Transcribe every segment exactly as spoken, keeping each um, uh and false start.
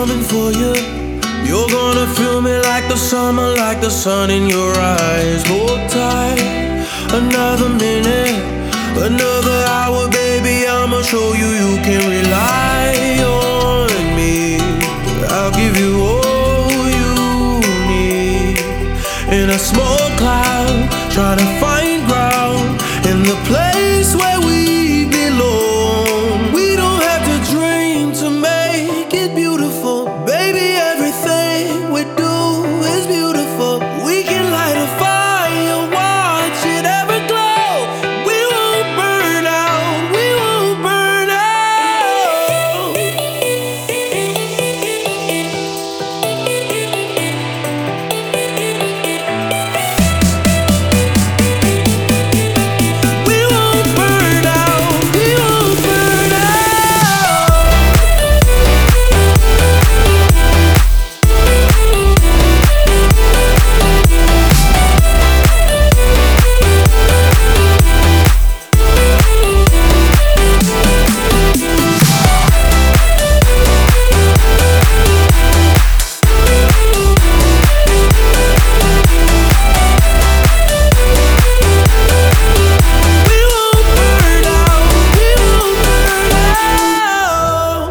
coming for you. You're gonna feel me like the summer, like the sun in your eyes. Hold tight, another minute, another hour, baby. I'ma show you you can rely on me. I'll give you all you need. In a small cloud, trying to find ground in the place where we belong. We don't have to dream to make it beautiful, baby. Everything we do is beautiful. We can light a fire, watch it ever glow. We won't burn out, we won't burn out. We won't burn out, we won't burn out. We won't burn out, we won't burn out.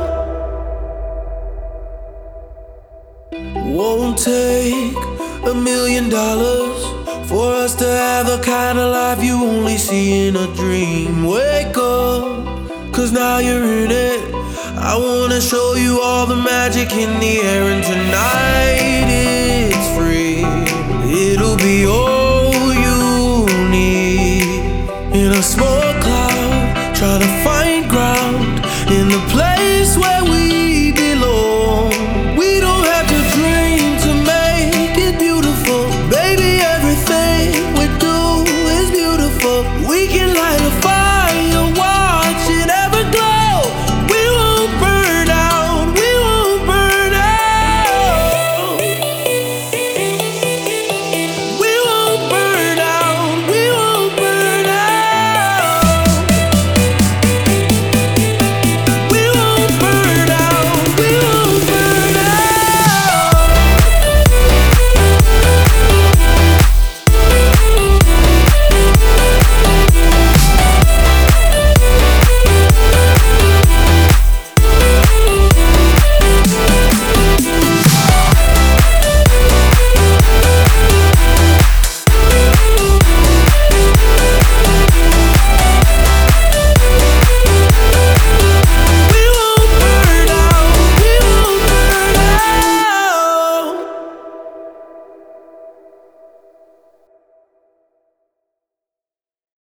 Won't take a million dollars for us to have the kind of life you only see in a dream. Wake up, cause now you're in it. I wanna show you all the magic in the air, and tonight